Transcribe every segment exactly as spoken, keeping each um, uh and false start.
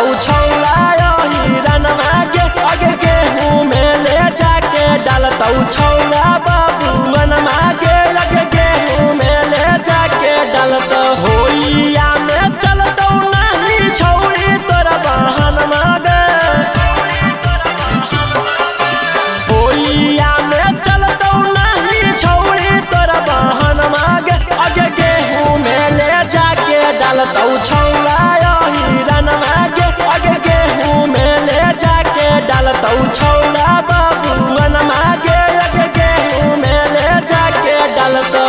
डालतौ छौला हिरन मागे आगे गेहूं में ले जाके डालतौ छौला बबुअन मागे आगे गेहूं में ले जाके डालतौ होइया में चलतौ नहीं छौड़ी तोरा बहन मागे होइया में चलतौ नहीं छौड़ी तोरा बहन मागे आगे गेहूं में ले जाके डालतौ छौला हिरन मागे आगे गेहूं में ले जाके डालतौ छौला बबुअन मागे आगे गेहूं में ले जाके डालतौ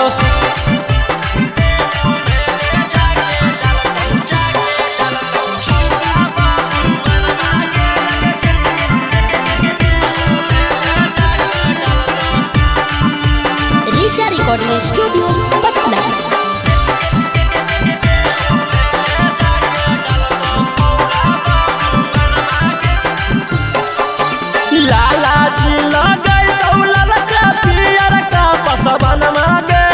रिचा रिकॉर्डिंग स्टूडियो पटना। लाला जी लगै दौलल का पियर का पसवन मागे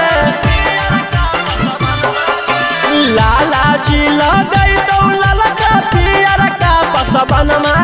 लाला जी लगै दौलल का पियर का पसवन मागे